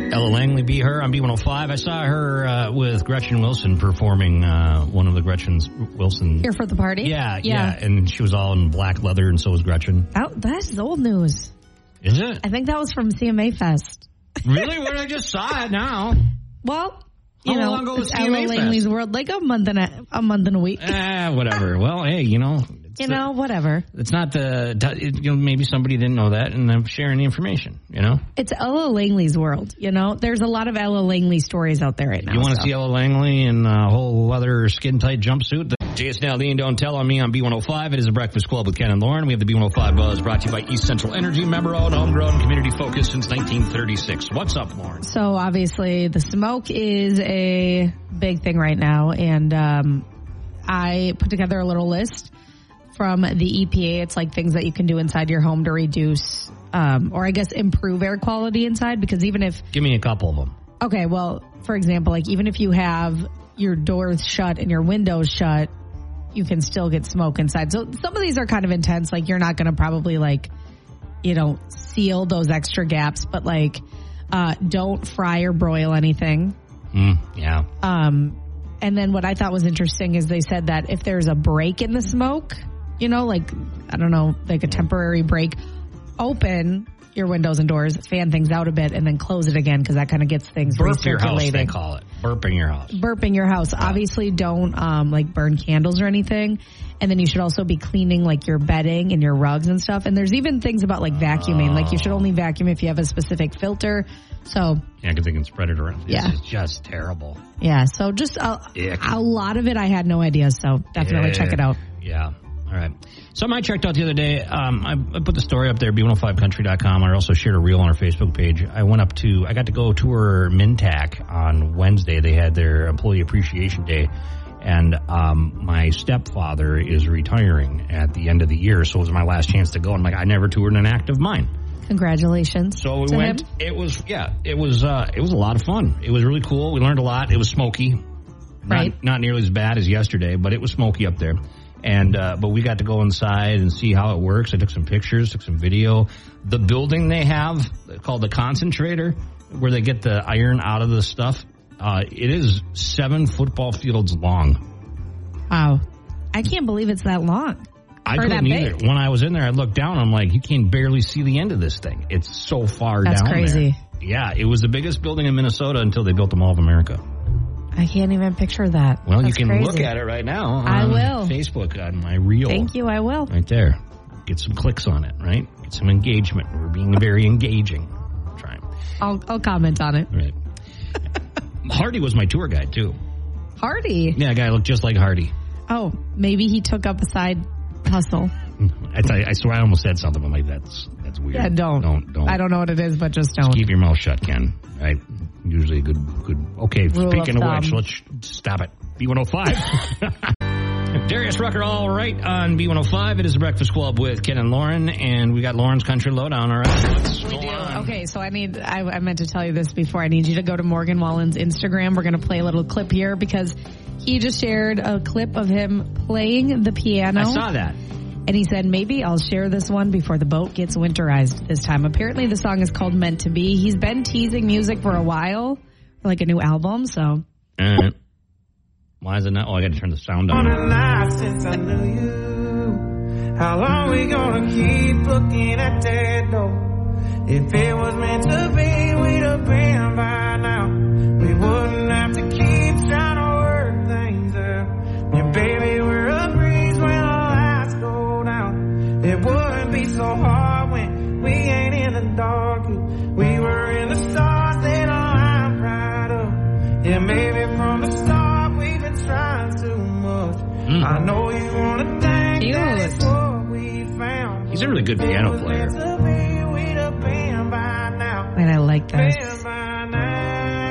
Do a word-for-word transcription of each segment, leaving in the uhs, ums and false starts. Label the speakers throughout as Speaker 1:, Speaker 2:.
Speaker 1: Ella Langley, Be Her on B one oh five. I saw her uh, with Gretchen Wilson performing uh, one of the Gretchen's Wilson.
Speaker 2: Here for the party?
Speaker 1: Yeah, yeah,
Speaker 2: yeah.
Speaker 1: And she was all in black leather, and so was Gretchen.
Speaker 2: Oh, that's old news.
Speaker 1: Is it?
Speaker 2: I think that was from C M A Fest.
Speaker 1: Really? Well, I just saw it now.
Speaker 2: Well, you
Speaker 1: How
Speaker 2: know,
Speaker 1: long ago was
Speaker 2: it's
Speaker 1: C M A
Speaker 2: Ella
Speaker 1: Fest?
Speaker 2: Langley's World, like a month and a, a month and a week.
Speaker 1: Ah, whatever. Well, hey, you know.
Speaker 2: You know, whatever.
Speaker 1: It's not the, you know, maybe somebody didn't know that, and I'm sharing the information, you know?
Speaker 2: It's Ella Langley's world, you know? There's a lot of Ella Langley stories out there right now.
Speaker 1: You want to
Speaker 2: so.
Speaker 1: see Ella Langley in a whole leather skin-tight jumpsuit? Jason Aldean, Don't Tell on me on B one oh five. It is a Breakfast Club with Ken and Lauren. We have the B one oh five Buzz brought to you by East Central Energy, member-owned, homegrown, community-focused since nineteen thirty-six. What's up, Lauren?
Speaker 2: So, obviously, the smoke is a big thing right now, and um, I put together a little list from the E P A. It's like things that you can do inside your home to reduce, um, or I guess improve air quality inside, because even if...
Speaker 1: Give me a couple of them.
Speaker 2: Okay, well, for example, like even if you have your doors shut and your windows shut, you can still get smoke inside. So some of these are kind of intense. Like you're not going to probably like, you know, seal those extra gaps, but like uh, don't fry or broil anything.
Speaker 1: Mm, yeah.
Speaker 2: Um, and then what I thought was interesting is they said that if there's a break in the smoke, you know, like, I don't know, like a temporary break, open your windows and doors, fan things out a bit, and then close it again, because that kind of gets things
Speaker 1: Burp your house, they
Speaker 2: recirculating.
Speaker 1: call it. Burping your house.
Speaker 2: Burping your house.
Speaker 1: Yeah.
Speaker 2: Obviously, don't um, like burn candles or anything. And then you should also be cleaning like your bedding and your rugs and stuff. And there's even things about like vacuuming. Like you should only vacuum if you have a specific filter. So
Speaker 1: yeah, because they can spread it around. This
Speaker 2: yeah.
Speaker 1: is just terrible.
Speaker 2: Yeah. So just a, a lot of it, I had no idea. So definitely
Speaker 1: yeah.
Speaker 2: check it out.
Speaker 1: Yeah. All right. Something I checked out the other day, um, I, I put the story up there, B one oh five country dot com. I also shared a reel on our Facebook page. I went up to, I got to go tour Mintac on Wednesday. They had their Employee Appreciation Day. And um, my stepfather is retiring at the end of the year, so it was my last chance to go. I'm like, I never toured an active mine.
Speaker 2: Congratulations.
Speaker 1: So we
Speaker 2: to
Speaker 1: went.
Speaker 2: him.
Speaker 1: It was, yeah, it was, uh, it was a lot of fun. It was really cool. We learned a lot. It was smoky. Not,
Speaker 2: Right.
Speaker 1: not nearly as bad as yesterday, but it was smoky up there. And, uh, but we got to go inside and see how it works. I took some pictures, took some video. The building they have called the concentrator, where they get the iron out of the stuff, uh, it is seven football fields long.
Speaker 2: Wow. I can't believe it's that long.
Speaker 1: I
Speaker 2: Or
Speaker 1: couldn't
Speaker 2: that
Speaker 1: either.
Speaker 2: big.
Speaker 1: When I was in there, I looked down, I'm like, you can barely see the end of this thing. It's so far
Speaker 2: That's
Speaker 1: down
Speaker 2: crazy.
Speaker 1: there. Yeah, it was the biggest building in Minnesota until they built the Mall of America.
Speaker 2: I can't even picture that.
Speaker 1: Well,
Speaker 2: That's
Speaker 1: you can
Speaker 2: crazy.
Speaker 1: look at it right now on
Speaker 2: I will.
Speaker 1: Facebook on my reel.
Speaker 2: Thank you. I will.
Speaker 1: Right there. Get some clicks on it, right? Get some engagement. We're being very engaging. Trying.
Speaker 2: I'll I'll comment on it.
Speaker 1: Right. Hardy was my tour guide, too.
Speaker 2: Hardy.
Speaker 1: Yeah, a guy looked just like Hardy.
Speaker 2: Oh, maybe he took up a side hustle.
Speaker 1: I, tell you, I swear I almost said something, but I'm like, that's, that's weird.
Speaker 2: Yeah, don't.
Speaker 1: Don't, don't.
Speaker 2: I don't know what it is, but just don't.
Speaker 1: Just keep your mouth shut, Ken. Right? Usually a good, good. Okay,
Speaker 2: Rule
Speaker 1: speaking
Speaker 2: of
Speaker 1: of, which,
Speaker 2: thumb.
Speaker 1: let's stop it. B one oh five. Darius Rucker, all right, on B one oh five. It is the Breakfast Club with Ken and Lauren, and we got Lauren's Country Lowdown. All right, what's
Speaker 2: We
Speaker 1: going
Speaker 2: do.
Speaker 1: on?
Speaker 2: Okay, so I need, I, I meant to tell you this before. I need you to go to Morgan Wallen's Instagram. We're going to play a little clip here because he just shared a clip of him playing the piano.
Speaker 1: I saw that.
Speaker 2: And he said, maybe I'll share this one before the boat gets winterized this time. Apparently the song is called Meant to Be. He's been teasing music for a while, for like a new album, so.
Speaker 1: All right. Why is it not? Oh, I got to turn the sound on.
Speaker 3: On a night since I knew you, how long we gonna keep looking at that door? If it was meant to be, we'd have been by now. We wouldn't have to keep trying to work things out. Yeah, baby, we're a breeze when the lights go down. It wouldn't be so hard when we ain't in the dark. We were in the stars, they lined right up. Yeah, maybe from the start we've been trying too much.
Speaker 1: Mm.
Speaker 3: I know you wanna think
Speaker 2: Cute.
Speaker 3: that it's what we found.
Speaker 1: He's a really good piano
Speaker 3: If it was
Speaker 1: player.
Speaker 3: meant to be, we'd have been by now.
Speaker 2: And I like this.
Speaker 3: Been by now.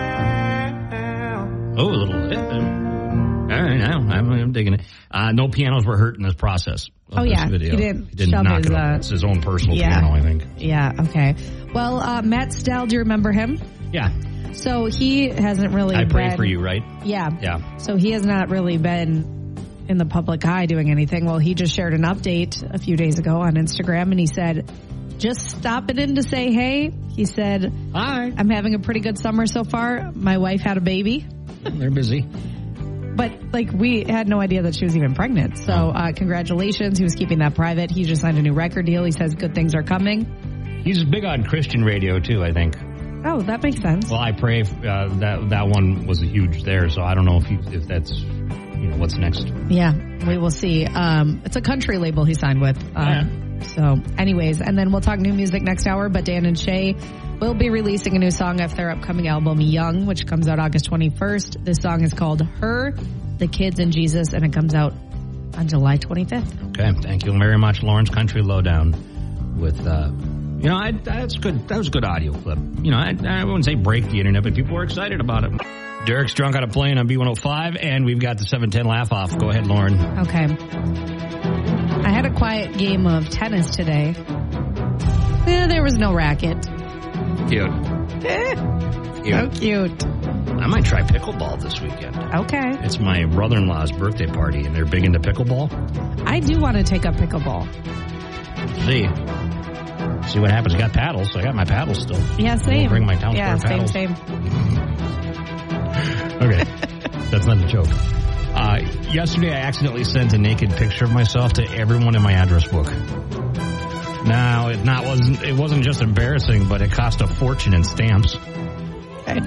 Speaker 1: Oh, a little. All right, now I'm, I'm digging it. Uh, no pianos were hurt in this process. Of
Speaker 2: Oh,
Speaker 1: this
Speaker 2: yeah.
Speaker 1: video.
Speaker 2: He didn't
Speaker 1: He didn't
Speaker 2: shove
Speaker 1: knock
Speaker 2: his,
Speaker 1: it over.
Speaker 2: uh,
Speaker 1: It's his own personal
Speaker 2: yeah.
Speaker 1: piano, I think.
Speaker 2: Yeah, okay. Well, uh, Matt Stell, do you remember him?
Speaker 1: Yeah.
Speaker 2: So he hasn't really
Speaker 1: I pray
Speaker 2: been,
Speaker 1: for you, right?
Speaker 2: Yeah.
Speaker 1: Yeah.
Speaker 2: So he has not really been in the public eye doing anything. Well, he just shared an update a few days ago on Instagram, and he said just stopping in to say hey. He said,
Speaker 1: Hi.
Speaker 2: I'm having a pretty good summer so far. My wife had a baby.
Speaker 1: They're busy.
Speaker 2: But, like, we had no idea that she was even pregnant. So, uh, congratulations. He was keeping that private. He just signed a new record deal. He says good things are coming.
Speaker 1: He's big on Christian radio, too, I think.
Speaker 2: Oh, that makes sense.
Speaker 1: Well, I pray uh, that that one was a huge there, so I don't know if you, if that's, you know, what's next.
Speaker 2: Yeah, we will see. Um, it's a country label he signed with. Um, yeah. So, anyways, and then we'll talk new music next hour, but Dan and Shay will be releasing a new song off their upcoming album, Young, which comes out August twenty-first. This song is called Her, the Kids, and Jesus, and it comes out on July twenty-fifth.
Speaker 1: Okay, thank you very much, Lawrence Country Lowdown, with, uh, you know, I, that's good. That was a good audio clip. You know, I, I wouldn't say break the internet, but people were excited about it. Derek's drunk on a plane on B one oh five, and we've got the seven ten laugh off. Go ahead, Lauren.
Speaker 2: Okay. I had a quiet game of tennis today. Yeah, there was no racket.
Speaker 1: Cute.
Speaker 2: Cute. So cute.
Speaker 1: I might try pickleball this weekend.
Speaker 2: Okay.
Speaker 1: It's my brother-in-law's birthday party, and they're big into pickleball.
Speaker 2: I do want to take up pickleball.
Speaker 1: See. See what happens. I got paddles, so I got my paddles still.
Speaker 2: Yeah, same.
Speaker 1: I'll bring my town
Speaker 2: yeah,
Speaker 1: square
Speaker 2: same,
Speaker 1: paddles.
Speaker 2: same.
Speaker 1: Okay. That's not a joke. Uh, yesterday, I accidentally sent a naked picture of myself to everyone in my address book. Now, it not wasn't it wasn't just embarrassing, but it cost a fortune in stamps.
Speaker 2: Okay.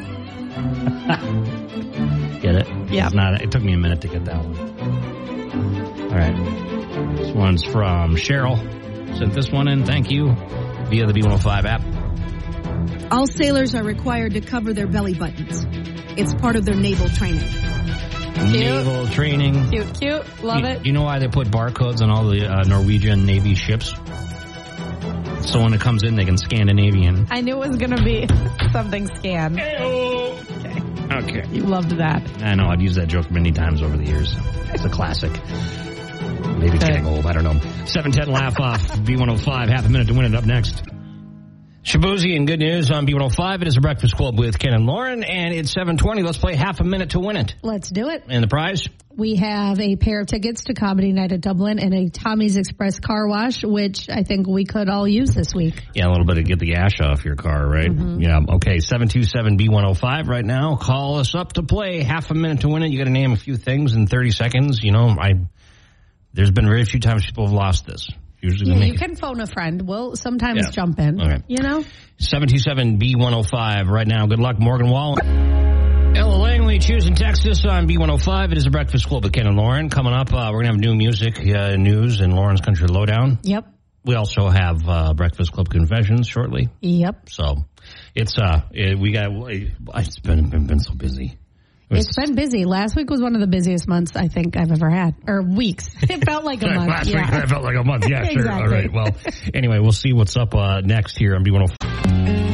Speaker 1: Get it?
Speaker 2: Yeah.
Speaker 1: It's not. It took me a minute to get that one. All right. This one's from Cheryl. Sent this one in. Thank you. Via the B one oh five app.
Speaker 4: All sailors are required to cover their belly buttons. It's part of their naval training.
Speaker 2: Cute.
Speaker 1: Naval training.
Speaker 2: Cute, cute. Love
Speaker 1: you,
Speaker 2: it.
Speaker 1: You know why they put barcodes on all the uh, Norwegian Navy ships? So when it comes in, they can Scandinavian.
Speaker 2: I knew it was going to be something scan.
Speaker 1: Okay. Okay.
Speaker 2: You loved that.
Speaker 1: I know. I've used that joke many times over the years. It's a classic. Maybe it's getting old. I don't know. seven ten laugh off. B one oh five. Half a minute to win it. Up next. Shabuzi and good news on B one oh five. It is a Breakfast Club with Ken and Lauren, and it's seven twenty. Let's play half a minute to win it.
Speaker 2: Let's do it.
Speaker 1: And the prize?
Speaker 2: We have a pair of tickets to Comedy Night at Dublin and a Tommy's Express car wash, which I think we could all use this week.
Speaker 1: Yeah, a little bit to get the ash off your car, right? Mm-hmm. Yeah. Okay, seven two seven B one oh five right now. Call us up to play half a minute to win it. You got to name a few things in thirty seconds. You know, I there's been very few times people have lost this. Usually
Speaker 2: yeah,
Speaker 1: they
Speaker 2: you
Speaker 1: make
Speaker 2: can phone a friend. We'll sometimes
Speaker 1: yeah.
Speaker 2: jump in.
Speaker 1: Okay.
Speaker 2: You know?
Speaker 1: seven two seven B one oh five right now. Good luck, Morgan Wall. Ella Langley choosing Texas on B one oh five. It is a Breakfast Club with Ken and Lauren. Coming up, uh, we're going to have new music, uh, news, and Lauren's Country Lowdown.
Speaker 2: Yep.
Speaker 1: We also have uh, Breakfast Club Confessions shortly.
Speaker 2: Yep.
Speaker 1: So it's, uh, it, we got, it's been, been, been so busy. It was,
Speaker 2: it's been busy. Last week was one of the busiest months I think I've ever had. Or weeks. It felt like a month.
Speaker 1: Last
Speaker 2: yeah.
Speaker 1: week it felt like a month. Yeah, sure.
Speaker 2: Exactly.
Speaker 1: All right. Well, anyway, we'll see what's up uh, next here on B one oh five.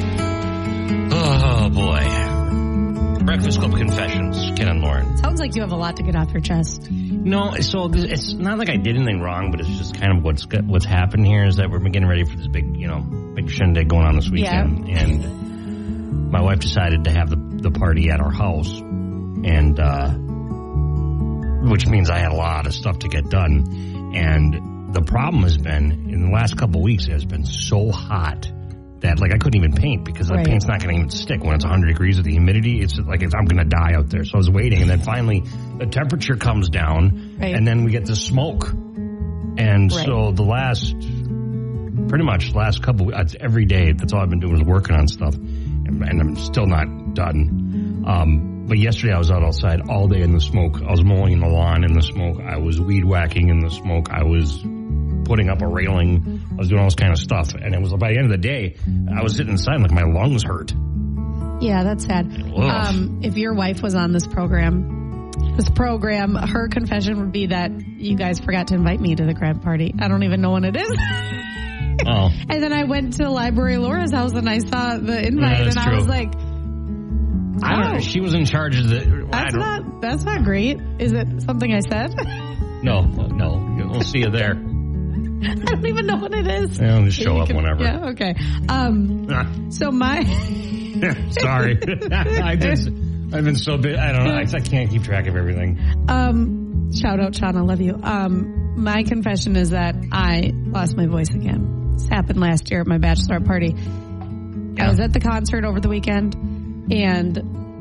Speaker 1: Oh, boy. Breakfast Club Confessions, Ken and Lauren.
Speaker 2: Sounds like you have a lot to get off your chest.
Speaker 1: No, so it's not like I did anything wrong, but it's just kind of what's what's happened here is that we're getting ready for this big, you know, big shindig going on this weekend.
Speaker 2: Yeah.
Speaker 1: And my wife decided to have the, the party at our house. And, uh, which means I had a lot of stuff to get done. And the problem has been, in the last couple of weeks, it has been so hot that, like, I couldn't even paint because the
Speaker 2: right.
Speaker 1: paint's not going to even stick when it's one hundred degrees with the humidity. It's like it's, I'm going to die out there. So I was waiting. And then finally, the temperature comes down. Right. And then we get the smoke. And right. so the last, pretty much last couple of every day, that's all I've been doing is working on stuff. And, and I'm still not done. Um, But yesterday I was out outside all day in the smoke. I was mowing the lawn in the smoke. I was weed whacking in the smoke. I was putting up a railing. I was doing all this kind of stuff. And it was by the end of the day, I was sitting inside like my lungs hurt.
Speaker 2: Yeah, that's sad. Um, if your wife was on this program, this program, her confession would be that you guys forgot to invite me to the grad party. I don't even know when it is.
Speaker 1: Oh.
Speaker 2: And then I went to Library Laura's house and I saw the invite
Speaker 1: yeah,
Speaker 2: and I
Speaker 1: true.
Speaker 2: was like,
Speaker 1: I don't know. She was in charge of the...
Speaker 2: That's not, that's not great. Is it something I said?
Speaker 1: No, no. We'll see you there.
Speaker 2: I don't even know what it is.
Speaker 1: Yeah, I'll just show up
Speaker 2: can,
Speaker 1: whenever.
Speaker 2: Yeah, okay. Um, so my...
Speaker 1: Sorry. I just, I've been so busy. I don't know. I, I can't keep track of everything.
Speaker 2: Um, shout out, Sean. I love you. Um, my confession is that I lost my voice again. This happened last year at my bachelorette party.
Speaker 1: Yeah.
Speaker 2: I was at the concert over the weekend, and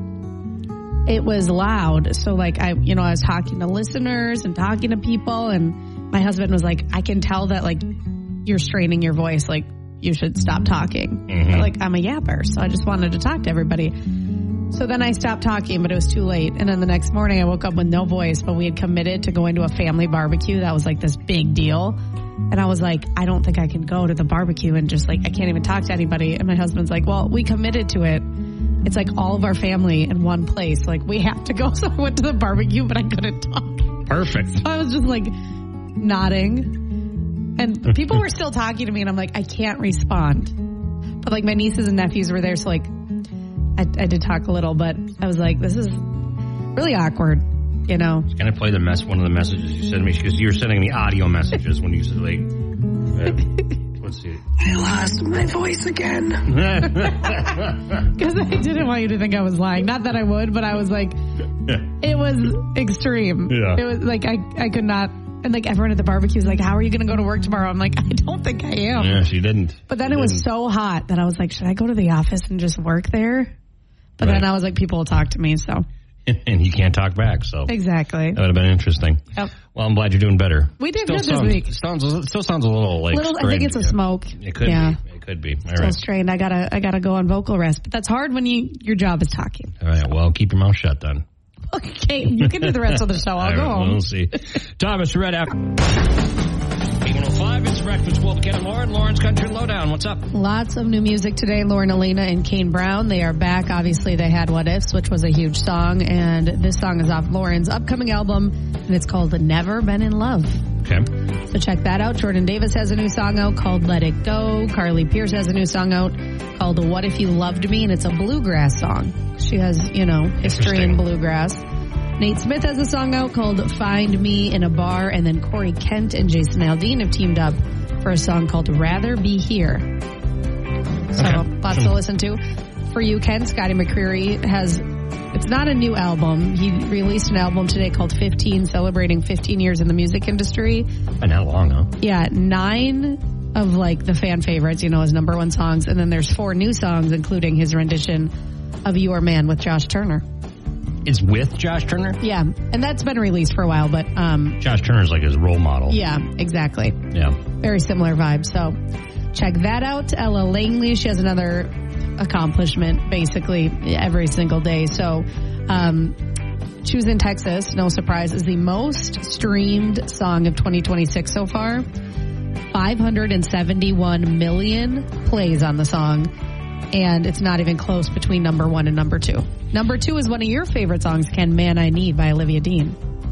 Speaker 2: it was loud. So, like, I, you know, I was talking to listeners and talking to people, and my husband was like, I can tell that, like, you're straining your voice. Like, you should stop talking.
Speaker 1: Mm-hmm.
Speaker 2: But, like, I'm a yapper, so I just wanted to talk to everybody. So then I stopped talking, but it was too late. And then the next morning I woke up with no voice, but we had committed to going to a family barbecue. That was like this big deal. And I was like, I don't think I can go to the barbecue and just like, I can't even talk to anybody. And my husband's like, well, we committed to it. It's like all of our family in one place. Like, we have to go. So I went to the barbecue, but I couldn't talk.
Speaker 1: Perfect.
Speaker 2: So I was just like nodding. And people were still talking to me, and I'm like, I can't respond. But like my nieces and nephews were there, so like I, I did talk a little, but I was like, this is really awkward, you know.
Speaker 1: Can I play the mess? One of the messages you sent me, because you were sending me audio messages when you said like, uh, let's see.
Speaker 5: I lost my voice again.
Speaker 2: Because I didn't want you to think I was lying. Not that I would, but I was like, it was extreme.
Speaker 1: Yeah.
Speaker 2: It was like I I could not. And like everyone at the barbecue was like, how are you going to go to work tomorrow? I'm like, I don't think I am.
Speaker 1: Yeah, she didn't.
Speaker 2: But then
Speaker 1: she
Speaker 2: it was
Speaker 1: didn't.
Speaker 2: so hot that I was like, should I go to the office and just work there? But
Speaker 1: Right.
Speaker 2: then I was like, people will talk to me, so.
Speaker 1: And he can't talk back, so.
Speaker 2: Exactly.
Speaker 1: That would have been interesting.
Speaker 2: Yep.
Speaker 1: Well, I'm glad you're doing better.
Speaker 2: We did
Speaker 1: still
Speaker 2: good this
Speaker 1: sounds,
Speaker 2: week.
Speaker 1: Sounds, still sounds a little like
Speaker 2: Little, I think
Speaker 1: strained.
Speaker 2: it's a smoke.
Speaker 1: It could
Speaker 2: yeah.
Speaker 1: be. It could be. All
Speaker 2: Still
Speaker 1: right.
Speaker 2: strained. I gotta, I gotta go on vocal rest. But that's hard when you, your job is talking.
Speaker 1: All right. Well, keep your mouth shut then.
Speaker 2: Okay, you can do the rest of the show. I'll
Speaker 1: All
Speaker 2: go
Speaker 1: right,
Speaker 2: home.
Speaker 1: We'll see. Thomas, Red after. eight one oh five, it's Breakfast with Ken and Lauren. Lauren's Country Lowdown. What's up?
Speaker 2: Lots of new music today. Lauren Alina and Kane Brown, they are back. Obviously, they had What Ifs, which was a huge song. And this song is off Lauren's upcoming album, and it's called Never Been in Love.
Speaker 1: Okay.
Speaker 2: So check that out. Jordan Davis has a new song out called Let It Go. Carly Pierce has a new song out called What If You Loved Me, and it's a bluegrass song. She has, you know, history in bluegrass. Nate Smith has a song out called Find Me in a Bar, and then Corey Kent and Jason Aldean have teamed up for a song called Rather Be Here. So
Speaker 1: Okay.
Speaker 2: lots to listen to. For you, Ken, Scotty McCreery has, it's not a new album. He released an album today called fifteen, celebrating fifteen years in the music industry.
Speaker 1: Been that long, huh?
Speaker 2: Yeah, nine of like the fan favorites, you know, his number one songs. And then there's four new songs, including his rendition of Your Man with Josh Turner.
Speaker 1: It's with Josh Turner?
Speaker 2: Yeah, and that's been released for a while, but um,
Speaker 1: Josh Turner's like his role model.
Speaker 2: yeah, exactly.
Speaker 1: Yeah.
Speaker 2: Very similar vibe. So check that out. Ella Langley, she has another accomplishment basically every single day. So um, Choosing Texas, no surprise, is the most streamed song of twenty twenty-six so far. five hundred seventy-one million plays on the song. And it's not even close between number one and number two. Number two is one of your favorite songs, Ken, Man I Need by Olivia Dean.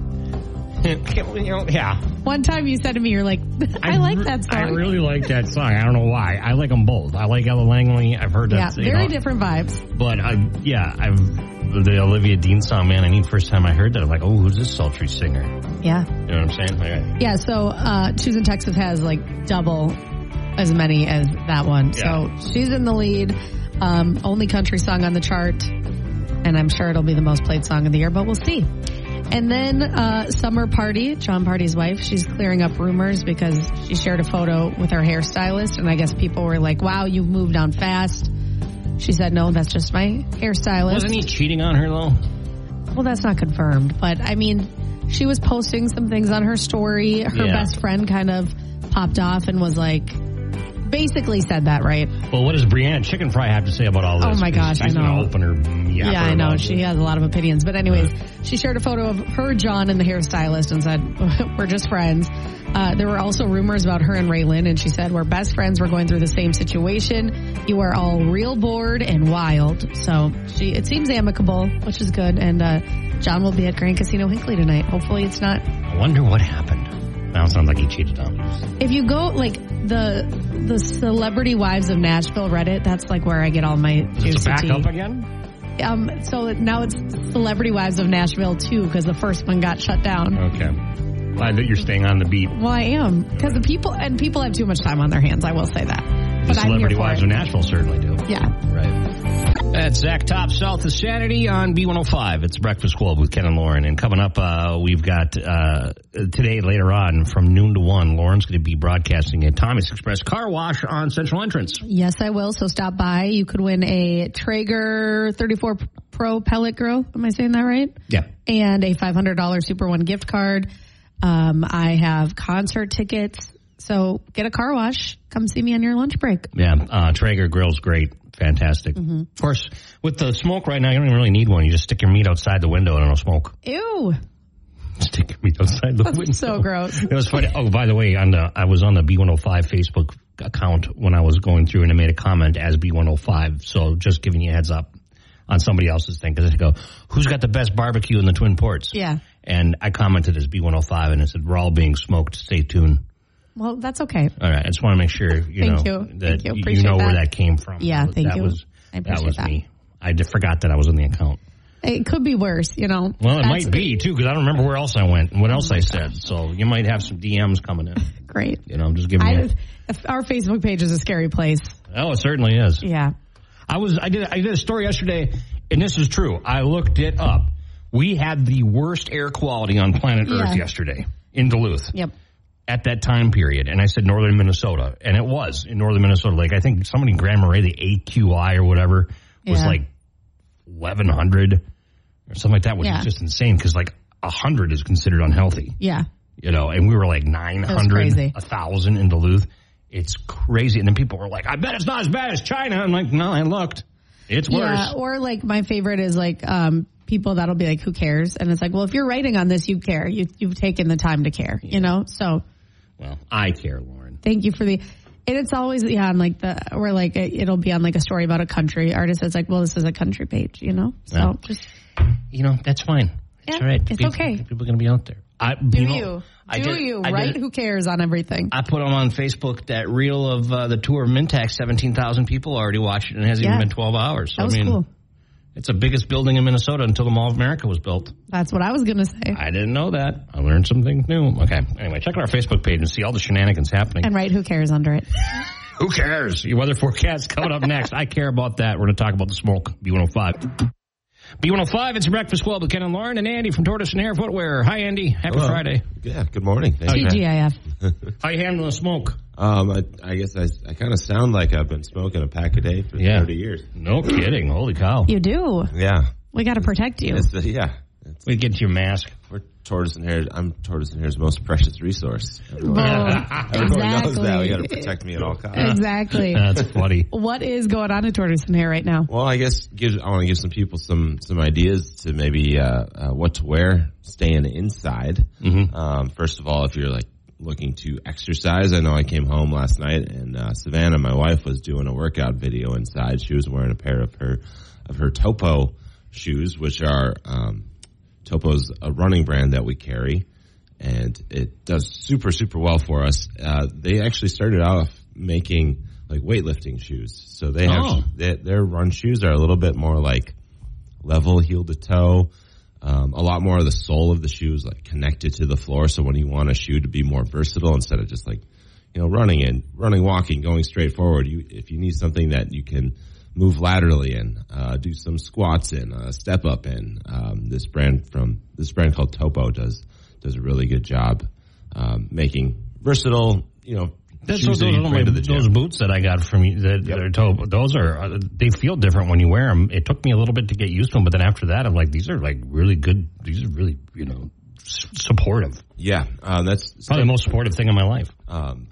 Speaker 1: Yeah.
Speaker 2: One time you said to me, you're like, I, like
Speaker 1: re-
Speaker 2: that song.
Speaker 1: I really like that song. I don't know why. I like them both. I like Ella Langley. I've heard
Speaker 2: Yeah,
Speaker 1: that. you
Speaker 2: very
Speaker 1: know,
Speaker 2: different vibes.
Speaker 1: But I, yeah, I've the Olivia Dean song, Man I Need. First time I heard that, I'm like, oh, who's this sultry singer?
Speaker 2: Yeah.
Speaker 1: You know what I'm saying? All right.
Speaker 2: Yeah, so uh, Choosing Texas has like double as many as that one.
Speaker 1: Yeah.
Speaker 2: So she's in the lead. Um, only country song on the chart. And I'm sure it'll be the most played song of the year, but we'll see. And then uh, Summer Party, John Party's wife, she's clearing up rumors because she shared a photo with her hairstylist. And I guess people were like, wow, you've moved on fast. She said, no, that's just my hairstylist.
Speaker 1: Wasn't he cheating on her, though?
Speaker 2: Well, that's not confirmed. But, I mean, she was posting some things on her story. Her
Speaker 1: Yeah.
Speaker 2: best friend kind of popped off and was like, basically said that, right?
Speaker 1: Well, what does Brianna Chicken Fry have to say about all this?
Speaker 2: Oh, my
Speaker 1: 'Cause
Speaker 2: gosh, I
Speaker 1: she's
Speaker 2: know.
Speaker 1: going to open her yapper
Speaker 2: Yeah, I know.
Speaker 1: about
Speaker 2: She
Speaker 1: it.
Speaker 2: has a lot of opinions. But anyways, she shared a photo of her, John, and the hairstylist and said, we're just friends. Uh, there were also rumors about her and Raylan, and she said, we're best friends. We're going through the same situation. You are all real bored and wild. So she, it seems amicable, which is good. And uh, John will be at Grand Casino Hinckley tonight. Hopefully it's not.
Speaker 1: I wonder what happened. Now it sounds like he cheated on her.
Speaker 2: If you go, like, the the Celebrity Wives of Nashville Reddit, that's like where I get all my
Speaker 1: Is
Speaker 2: juicy
Speaker 1: it back
Speaker 2: tea.
Speaker 1: up again?
Speaker 2: Um, so now it's Celebrity Wives of Nashville too, because the first one got shut down.
Speaker 1: Okay. Glad that you're staying on the beat.
Speaker 2: Well, I am, because the people and people have too much time on their hands. I will say that. But I'm
Speaker 1: Celebrity
Speaker 2: here for
Speaker 1: Wives
Speaker 2: it.
Speaker 1: of Nashville certainly do.
Speaker 2: Yeah.
Speaker 1: Right. That's Zach Top, South of Sanity on B one oh five. It's Breakfast Club with Ken and Lauren. And coming up, uh, we've got uh, today, later on, from noon to one, Lauren's going to be broadcasting at Thomas Express Car Wash on Central Entrance.
Speaker 2: Yes, I will. So stop by. You could win a Traeger thirty-four Pro pellet grill. Am I saying that right?
Speaker 1: Yeah.
Speaker 2: And a five hundred dollars Super One gift card. Um, I have concert tickets. So get a car wash. Come see me on your lunch break.
Speaker 1: Yeah, uh, Traeger grill's great. Fantastic. Mm-hmm. Of course, with the smoke right now, you don't even really need one. You just stick your meat outside the window and it'll smoke.
Speaker 2: Ew.
Speaker 1: Stick your meat outside the
Speaker 2: That's
Speaker 1: window.
Speaker 2: so gross.
Speaker 1: It was funny. Oh, by the way, on the I was on the B one oh five Facebook account when I was going through, and I made a comment as B one oh five. So just giving you a heads up on somebody else's thing, because I go, who's got the best barbecue in the Twin Ports?
Speaker 2: Yeah.
Speaker 1: And I commented as B one oh five, and it said, we're all being smoked. Stay tuned.
Speaker 2: Well, that's okay.
Speaker 1: All right. I just want to make sure you
Speaker 2: Thank
Speaker 1: know
Speaker 2: you.
Speaker 1: that
Speaker 2: Thank you.
Speaker 1: you
Speaker 2: Appreciate
Speaker 1: know
Speaker 2: that.
Speaker 1: where that came from.
Speaker 2: Yeah,
Speaker 1: that,
Speaker 2: thank
Speaker 1: that
Speaker 2: you.
Speaker 1: Was,
Speaker 2: I
Speaker 1: that
Speaker 2: appreciate
Speaker 1: was
Speaker 2: that.
Speaker 1: me. I just forgot that I was in the account.
Speaker 2: It could be worse, you know.
Speaker 1: Well, it
Speaker 2: That's
Speaker 1: might be, too, because I don't remember where else I went and what else I said. So you might have some D Ms coming in.
Speaker 2: Great.
Speaker 1: You know, I'm just giving you.
Speaker 2: I, our Facebook page is a scary place.
Speaker 1: Oh, it certainly is.
Speaker 2: Yeah.
Speaker 1: I was I did I did a story yesterday, and this is true. I looked it up. We had the worst air quality on planet
Speaker 2: Yeah.
Speaker 1: Earth yesterday in Duluth.
Speaker 2: Yep.
Speaker 1: At that time period, and I said northern Minnesota, and it was in northern Minnesota. Like I think somebody in Grand Marais, the A Q I or whatever, was
Speaker 2: Yeah.
Speaker 1: like eleven hundred or something like that, which
Speaker 2: Yeah.
Speaker 1: is just insane because like a hundred is considered unhealthy,
Speaker 2: Yeah.
Speaker 1: you know. And we were like nine hundred,
Speaker 2: crazy.
Speaker 1: a thousand in Duluth. It's crazy. And then people were like, "I bet it's not as bad as China." I'm like, "No, I looked. It's worse."
Speaker 2: Yeah. Or like my favorite is like um, people that'll be like, "Who cares?" And it's like, well, if you're writing on this, you care. You, you've taken the time to care. You know. So
Speaker 1: Well, I care, Lauren.
Speaker 2: thank you for the. And it's always yeah on like the where like it, it'll be on like a story about a country artist. It's like, well, this is a country page. You know. So
Speaker 1: Yeah.
Speaker 2: just
Speaker 1: You know, that's fine. It's
Speaker 2: Yeah,
Speaker 1: all right.
Speaker 2: it's
Speaker 1: people,
Speaker 2: okay.
Speaker 1: People are going to be out there. I,
Speaker 2: do
Speaker 1: you? Know,
Speaker 2: you
Speaker 1: I
Speaker 2: do
Speaker 1: did-
Speaker 2: you
Speaker 1: I
Speaker 2: right?
Speaker 1: did-
Speaker 2: Who cares on everything?
Speaker 1: I put on Facebook that reel of uh, the tour of Mintac. seventeen thousand people already watched it, and it hasn't
Speaker 2: Yeah.
Speaker 1: even been twelve hours. So,
Speaker 2: That was
Speaker 1: I mean,
Speaker 2: cool.
Speaker 1: it's the biggest building in Minnesota until the Mall of America was built.
Speaker 2: That's what I was gonna say.
Speaker 1: I didn't know that. I learned something new. Okay. Anyway, check out our Facebook page and see all the shenanigans happening.
Speaker 2: And right, who cares under it?
Speaker 1: Who cares? Your weather forecast coming up next. I care about that. We're going to talk about the smoke. B one oh five. B one oh five, it's Breakfast Club with Ken and Lauren and Andy from Tortoise and Hare Footwear. Hi, Andy. Happy
Speaker 6: Hello.
Speaker 1: Friday.
Speaker 6: Yeah, good morning. Thank
Speaker 1: Oh,
Speaker 6: you.
Speaker 2: T G I F.
Speaker 1: How you handling the smoke?
Speaker 6: Um, I, I guess I, I kind of sound like I've been smoking a pack a day for
Speaker 1: Yeah.
Speaker 6: thirty years.
Speaker 1: No kidding. Holy cow.
Speaker 2: You do.
Speaker 6: Yeah.
Speaker 2: We got to protect you.
Speaker 6: It's, uh, yeah. It's,
Speaker 1: We get your mask.
Speaker 6: we're Tortoise and Hare. I'm Tortoise and Hare's most precious resource. Everyone,
Speaker 2: Well,
Speaker 6: everyone knows that. We
Speaker 2: exactly.
Speaker 6: got to protect me at all costs.
Speaker 2: Exactly.
Speaker 1: That's funny.
Speaker 2: What is going on at Tortoise and Hare right now?
Speaker 6: Well, I guess give, I want to give some people some some ideas to maybe uh, uh, what to wear staying inside.
Speaker 1: Mm-hmm.
Speaker 6: Um, first of all, if you're like looking to exercise, I know I came home last night and uh, Savannah, my wife, was doing a workout video inside. She was wearing a pair of her of her Topo shoes, which are um, Topo's a running brand that we carry, and it does super super well for us. Uh, they actually started off making like weightlifting shoes, so they have
Speaker 1: Oh.
Speaker 6: they, their run shoes are a little bit more like level heel to toe. Um, a lot more of the sole of the shoe is like connected to the floor. So when you want a shoe to be more versatile instead of just like, you know, running and running, walking, going straight forward, you, if you need something that you can move laterally in, uh, do some squats in, uh, step up in, um, this brand from this brand called Topo does, does a really good job, um, making versatile, you know,
Speaker 1: That's
Speaker 6: shoes
Speaker 1: those,
Speaker 6: that you
Speaker 1: those,
Speaker 6: bring to the
Speaker 1: those
Speaker 6: gym.
Speaker 1: boots that I got from you. That
Speaker 6: Yep.
Speaker 1: are toe, those are uh, they feel different when you wear them. It took me a little bit to get used to them, but then after that, I'm like, these are like really good. These are really you know s- supportive.
Speaker 6: Yeah. Uh, that's
Speaker 1: Probably the most supportive thing in my life.
Speaker 6: um,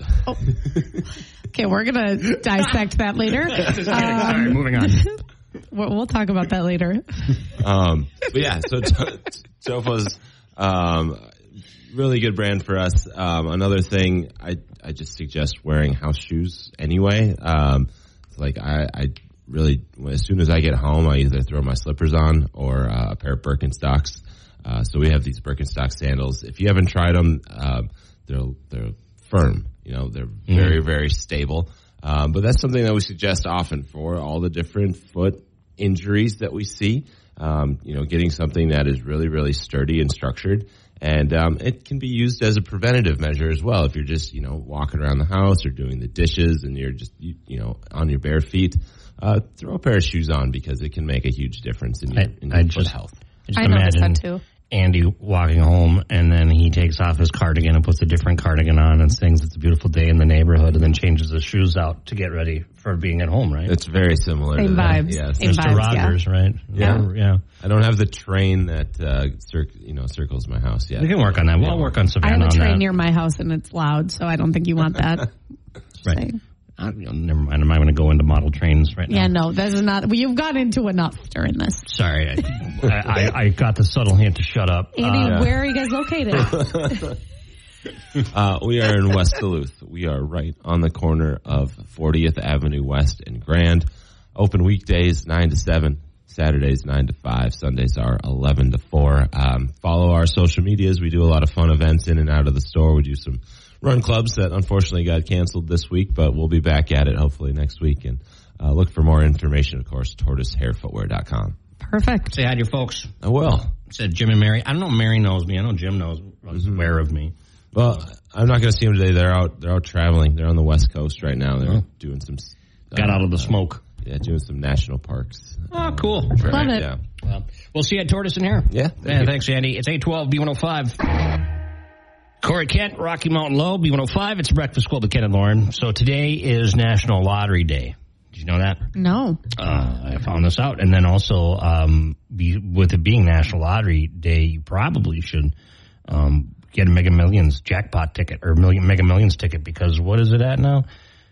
Speaker 2: Okay, we're going to dissect that later.
Speaker 1: Sorry, moving on.
Speaker 2: We'll we'll talk about that later.
Speaker 6: Um, but yeah, so t- Topo's um, really good brand for us. Um, another thing, I I just suggest wearing house shoes anyway. Um, like I, I really, as soon as I get home, I either throw my slippers on or uh, a pair of Birkenstocks. Uh, so we have these Birkenstock sandals. If you haven't tried them, uh, they're they're firm. You know, they're very very stable. Um, but that's something that we suggest often for all the different foot injuries that we see. Um, you know, getting something that is really, really sturdy and structured. And um, it can be used as a preventative measure as well. If you're just, you know, walking around the house or doing the dishes and you're just, you, you know, on your bare feet, uh, throw a pair of shoes on because it can make a huge difference in your,
Speaker 1: I,
Speaker 6: in your
Speaker 1: I
Speaker 6: foot
Speaker 1: just,
Speaker 6: health.
Speaker 1: I just
Speaker 2: I noticed
Speaker 1: imagine
Speaker 2: that too.
Speaker 1: Andy walking home, and then he takes off his cardigan and puts a different cardigan on and sings "It's a Beautiful Day in the Neighborhood," and then changes his shoes out to get ready for being at home, right?
Speaker 6: It's very similar
Speaker 2: Same
Speaker 6: to that.
Speaker 2: vibes.
Speaker 6: Yes.
Speaker 2: Same
Speaker 1: Mister
Speaker 2: vibes,
Speaker 1: Rogers, right?
Speaker 6: Yeah.
Speaker 1: yeah.
Speaker 6: I don't have the train that uh, cir- you know circles my house yet.
Speaker 1: We can work on that. We'll work on
Speaker 2: I
Speaker 1: Savannah
Speaker 2: have a
Speaker 1: on
Speaker 2: train
Speaker 1: that.
Speaker 2: near my house and it's loud, so I don't think you want that. Just
Speaker 1: Right.
Speaker 2: saying.
Speaker 1: Uh, never mind. I'm not going to go into model trains right now.
Speaker 2: Yeah, no, this is not. You've gone into enough during this.
Speaker 1: Sorry. I, I, I got the subtle hint to shut up.
Speaker 2: Andy,
Speaker 1: Uh,
Speaker 2: where are you guys located?
Speaker 6: Uh, we are in West Duluth. We are right on the corner of fortieth Avenue West and Grand. Open weekdays nine to seven, Saturdays nine to five, Sundays are eleven to four. Um, follow our social medias. We do a lot of fun events in and out of the store. We do some run clubs that unfortunately got canceled this week, but we'll be back at it hopefully next week. And uh, look for more information, of course, tortoise hair footwear dot com.
Speaker 2: Perfect.
Speaker 1: Say hi to your folks.
Speaker 6: I will.
Speaker 1: Said Jim and Mary. I don't know if Mary knows me. I know Jim knows, is aware of me.
Speaker 6: Well, I'm not going to see them today. They're out. They're out traveling. They're on the West Coast right now. They're
Speaker 1: Oh.
Speaker 6: doing some. Uh,
Speaker 1: Got out of the smoke.
Speaker 6: Yeah, doing some national parks.
Speaker 1: Oh, cool.
Speaker 6: Right,
Speaker 2: Love it.
Speaker 6: Yeah.
Speaker 1: Well, we'll see you at Tortoise and Hair.
Speaker 6: Yeah, thank
Speaker 1: Yeah,
Speaker 6: you.
Speaker 1: thanks, Andy. It's eight twelve B one oh five. Corey Kent, Rocky Mountain Low, B one oh five. It's Breakfast Club with Ken and Lauren. So today is National Lottery Day. Did you know that?
Speaker 2: No.
Speaker 1: Uh, I found this out. And then also, um, be, with it being National Lottery Day, you probably should um, get a Mega Millions jackpot ticket or million, Mega Millions ticket because what is it at now?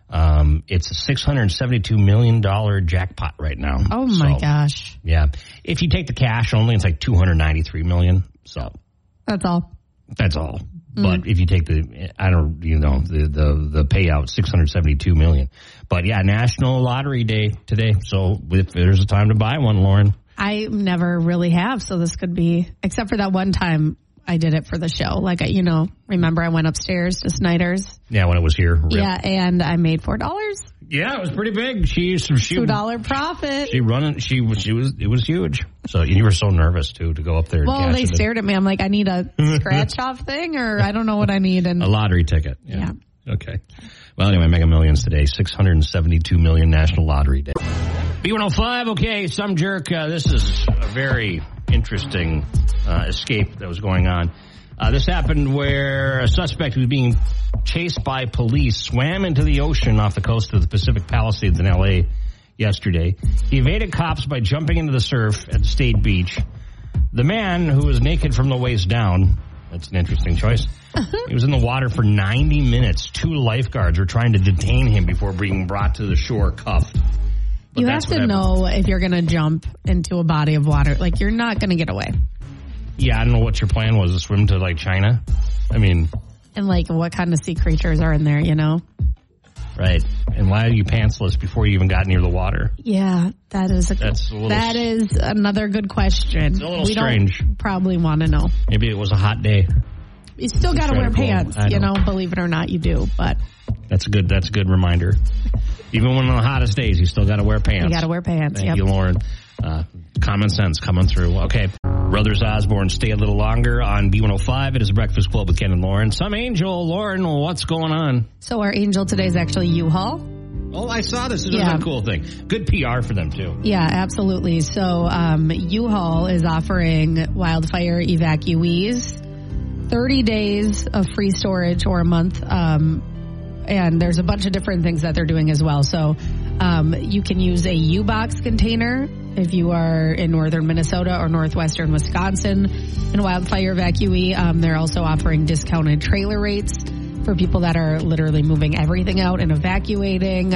Speaker 1: Um, it's a six hundred seventy-two million dollars jackpot right now.
Speaker 2: Oh, my
Speaker 1: So,
Speaker 2: gosh.
Speaker 1: Yeah. If you take the cash only, it's like two hundred ninety-three million dollars. So
Speaker 2: That's all.
Speaker 1: that's all. But if you take the, I don't, you know, the, the, the payout, six hundred seventy-two million dollars. But yeah, National Lottery Day today. So if there's a time to buy one, Lauren.
Speaker 2: I never really have, so this could be, except for that one time I did it for the show. Like, I, you know, remember I went upstairs to Snyder's?
Speaker 1: Yeah, when it was here.
Speaker 2: Yeah, and I made four dollars.
Speaker 1: Yeah, it was pretty big. She, she,
Speaker 2: two dollars profit.
Speaker 1: She running, she was, she was, it was huge. So you were so nervous too to go up there. And
Speaker 2: Well,
Speaker 1: cash
Speaker 2: they
Speaker 1: it in.
Speaker 2: stared at me. I'm like, I need a scratch off thing, or I don't know what I need. And
Speaker 1: A lottery ticket.
Speaker 2: Yeah.
Speaker 1: Okay. Well, anyway, Mega Millions today, six hundred seventy-two million National Lottery Day. B one oh five, okay, some jerk. Uh, this is a very interesting uh, escape that was going on. Uh, this happened where a suspect who was being chased by police swam into the ocean off the coast of the Pacific Palisades in L A yesterday. He evaded cops by jumping into the surf at State Beach. The man, who was naked from the waist down, that's an interesting choice. He was in the water for ninety minutes. Two lifeguards were trying to detain him before being brought to the shore cuffed. But
Speaker 2: you have
Speaker 1: that's
Speaker 2: to
Speaker 1: what happened.
Speaker 2: know if you're going to jump into a body of water. Like, you're not going to get away.
Speaker 1: Yeah, I don't know what your plan was, to swim to, like, China. I mean,
Speaker 2: And, like, what kind of sea creatures are in there, you know?
Speaker 1: right. And why are you pantsless before you even got near the water?
Speaker 2: Yeah, that is a,
Speaker 1: That's a little
Speaker 2: that
Speaker 1: s-
Speaker 2: is another good question.
Speaker 1: It's a little
Speaker 2: we
Speaker 1: strange.
Speaker 2: don't probably want to know.
Speaker 1: Maybe it was a hot day.
Speaker 2: You still got to
Speaker 1: trying
Speaker 2: wear
Speaker 1: to pull-
Speaker 2: pants,
Speaker 1: I
Speaker 2: you
Speaker 1: know.
Speaker 2: know, believe it or not, you do. But
Speaker 1: That's a good, that's a good reminder. Even when on the hottest days, you still got to wear pants.
Speaker 2: you got to wear pants.
Speaker 1: Thank
Speaker 2: Yep.
Speaker 1: you, Lauren. Uh, common sense coming through. Okay. Brothers Osborne, stay a little longer on B one oh five. It is Breakfast Club with Ken and Lauren. Some angel, Lauren, what's going on?
Speaker 2: So our angel today is actually U-Haul.
Speaker 1: Oh, I saw this. This
Speaker 2: Yeah.
Speaker 1: is a cool thing. Good P R for them, too.
Speaker 2: Yeah, absolutely. So um, U-Haul is offering wildfire evacuees thirty days of free storage or a month. Um, and there's a bunch of different things that they're doing as well. So um, you can use a U-Box container if you are in northern Minnesota or northwestern Wisconsin and wildfire evacuee. Um, they're also offering discounted trailer rates for people that are literally moving everything out and evacuating.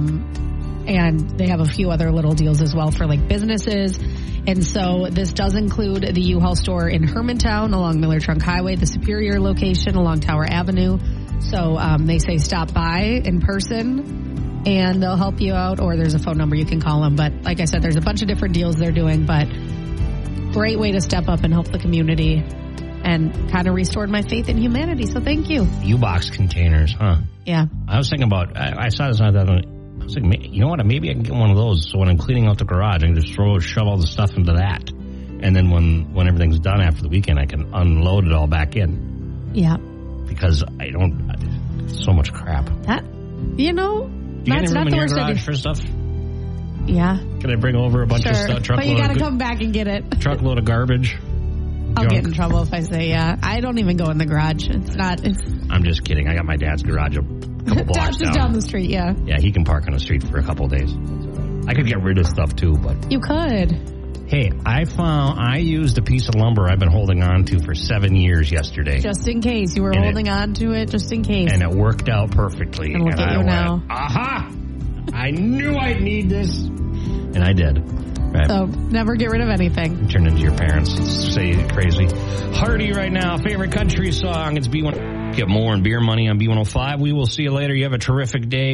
Speaker 2: Um, and they have a few other little deals as well for like businesses. And so this does include the U-Haul store in Hermantown along Miller Trunk Highway, the Superior location along Tower Avenue. So um, they say stop by in person and they'll help you out, or there's a phone number you can call them. But like I said, there's a bunch of different deals they're doing, but great way to step up and help the community and kind of restored my faith in humanity. So thank you.
Speaker 1: U-Box containers, huh?
Speaker 2: Yeah.
Speaker 1: I was thinking about, I, I saw this on that. I was like, ma- you know what? Maybe I can get one of those. So when I'm cleaning out the garage, I can just throw, shove all the stuff into that. And then when, when everything's done after the weekend, I can unload it all back in.
Speaker 2: Yeah.
Speaker 1: Because I don't, it's so much crap.
Speaker 2: That, you know,
Speaker 1: Do you
Speaker 2: that's
Speaker 1: get any room
Speaker 2: not
Speaker 1: in
Speaker 2: the
Speaker 1: your
Speaker 2: worst
Speaker 1: garage
Speaker 2: idea.
Speaker 1: for stuff?
Speaker 2: Yeah.
Speaker 1: Can I bring over a bunch
Speaker 2: Sure.
Speaker 1: of stuff? Truckload
Speaker 2: But you got to
Speaker 1: of,
Speaker 2: come back and get it.
Speaker 1: truckload of garbage?
Speaker 2: I'll
Speaker 1: junk.
Speaker 2: get in trouble if I say yeah. I don't even go in the garage. It's not, it's
Speaker 1: I'm just kidding. I got my dad's garage a couple blocks
Speaker 2: just
Speaker 1: down.
Speaker 2: down the street, yeah.
Speaker 1: Yeah, he can park on the street for a couple of days. I could get rid of stuff too, but
Speaker 2: You could.
Speaker 1: hey, I found I used a piece of lumber I've been holding on to for seven years yesterday,
Speaker 2: Just in case. You were
Speaker 1: And
Speaker 2: holding
Speaker 1: it-
Speaker 2: on to it just in case.
Speaker 1: and it worked out perfectly.
Speaker 2: And look at
Speaker 1: I
Speaker 2: you
Speaker 1: went,
Speaker 2: now.
Speaker 1: aha! I knew I'd need this, and I did. Right.
Speaker 2: So never get rid of anything.
Speaker 1: Turn into your parents, say it crazy. Hardy right now, favorite country song. It's B one. Get more and beer money on B one oh five. We will see you later. You have a terrific day.